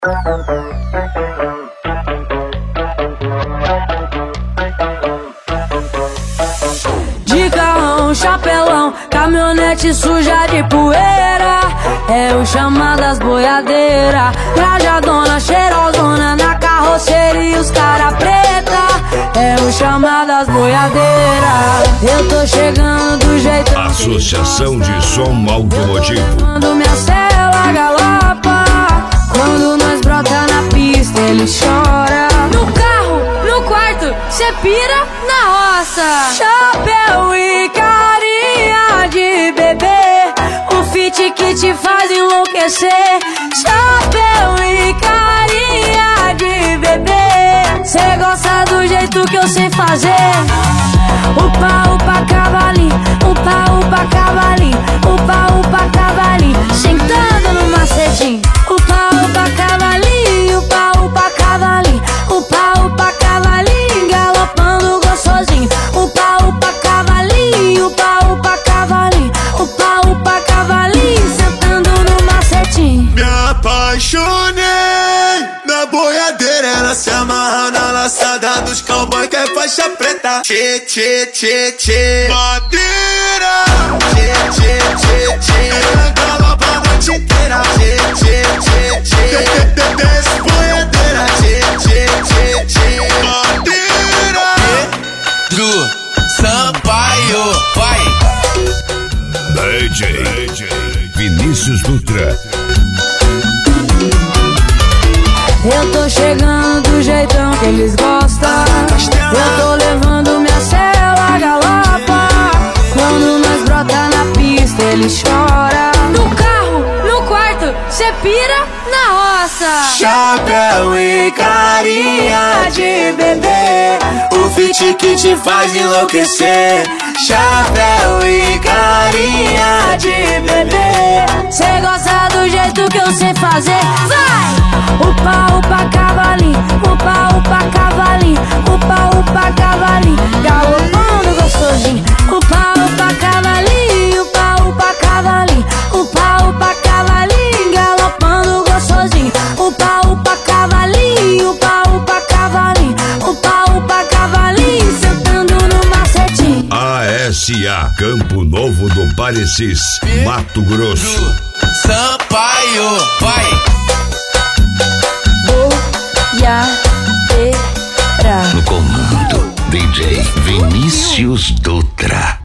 De carrão, chapelão, caminhonete suja de poeira, é o chama das boiadeiras. Trajadona, cheirosona, na carroceria os cara preta, é o chama das boiadeiras. Eu tô chegando do jeito Associação de Som Automotivo. quando minha cela galopa, quando nós brota na pista ele chora. No carro, no quarto, cê pira na roça. Chapéu e carinha de bebê, o fit que te faz enlouquecer. Chapéu e carinha de bebê, cê gosta do jeito que eu sei fazer. Upa, upa, cavalinho, upa, upa, cavalinho, upa, upa, cavalinho, sentando no macetinho. Upa, upa, cavalinho, upa, upa, cavalinho, upa, upa, cavalinho, galopando gostosinho. Upa, upa, cavalinho, upa, upa, cavalinho, upa, upa, cavalinho, sentando no macetinho. Me apaixonei na boiadeira, ela se amarra na laçada dos cowboy que é faixa preta. Tchê, tchê, tchê, tchê, madeira. Tchê, tchê, tchê, tchê, ela galopa a noite inteira. Tchê, tchê, tchê, tchê, desce boiadeira. Tchê, tchê, tchê, tchê, madeira. Pedro Sampaio, vai! DJ Vinícius Dutra. Eu tô chegando do jeitão que eles gostam, eu tô levando minha cela galopa, quando nós brota na pista ele chora. No carro, no quarto, cê pira na roça. Chapéu e carinha de bebê, o fit que te faz enlouquecer. Chapéu e carinha de bebê, Cê gosta do jeito que eu sei fazer. Vai! Upa, upa, cavalinho, upa, upa, cavalinho, upa, upa, cavalinho, galopando gostosinho. Upa, upa, cavalinho, upa, upa, cavalinho, upa, upa, cavalinho, galopando gostosinho. Upa, upa, cavalinho, upa, upa, cavalinho, upa, upa, cavalinho, sentando no macetinho. ASA Campo Novo do Parecis, Mato Grosso. Sampaio, vai! Boiadeira. No comando, DJ Vinícius Dutra.